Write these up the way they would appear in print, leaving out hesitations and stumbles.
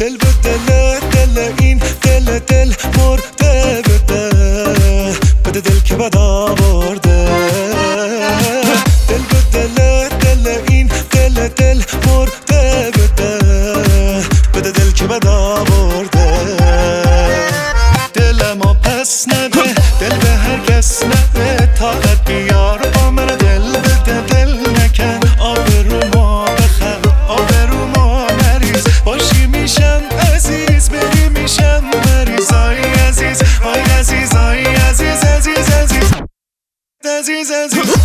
دل به دل، دل این دل مرده بده، بده دل که بد آورده. دل به دل، دل این دل مرده بده، بده دل که بد آورده. دل ما پس نده، دل به هر کس نده، طاقت بیار با من دل بده، دل نکن آبرو ما بخر، آبرو ما نریز، باشی میشم عزیز، بری میشم مریض. آی عزیز، آی عزیز، آی عزیز، عزیز عزیز عزیز عزیز.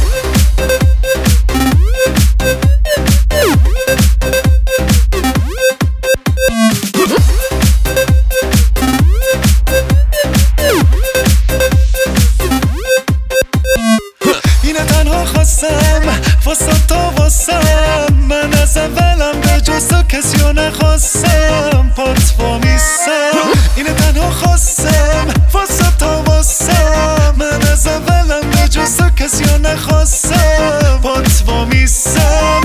اینه تنها خواستم واسه تا واسم، من از اولم به جز تو کسیو نخواستم، پات وامیستم. اینه تنها خواستم واسه تا واسم، من از اولم به جز تو کسیو نخواستم، پات وامیستم.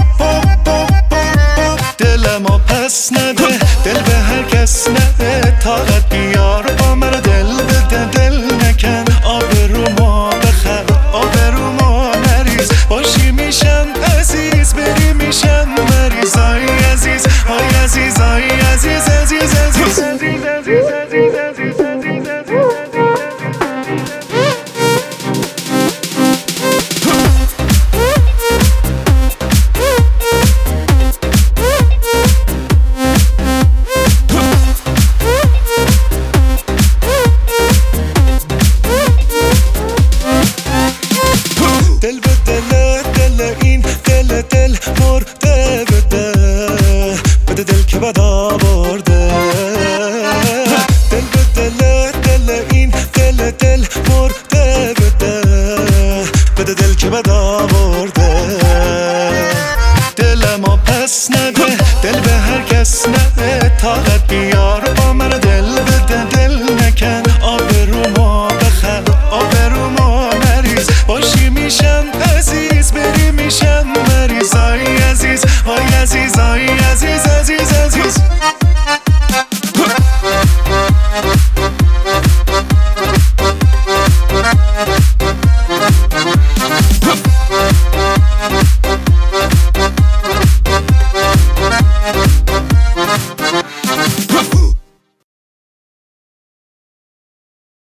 دل ما پس نده، دل به هر کس نده، طاقت بیار با من دل بده، دل نکن آبرو ما بخر، آبرو ما نریز، باشی میشم عزیز، بری میشم مریض. آی عزیز، آی عزیز، آی عزیز، عزیز عزیز عزیز عزیز عزیز عزیز عزیز عزیز. دل به دل، دل این دل مرده بده، بده دل که بد آورده. دل به دل، دل این دل مرده بده، بده دل که بد آورده. دل ما پس نده، دل به هر کس نده، طاقت بیار با من دل بده، دل نکن آبرو ما بخر، آبرو ما نریز، باشی میشم عزیز، بری میشم مریض. آی عزیز، آی عزیز، آی عزیز، عزیز عزیز.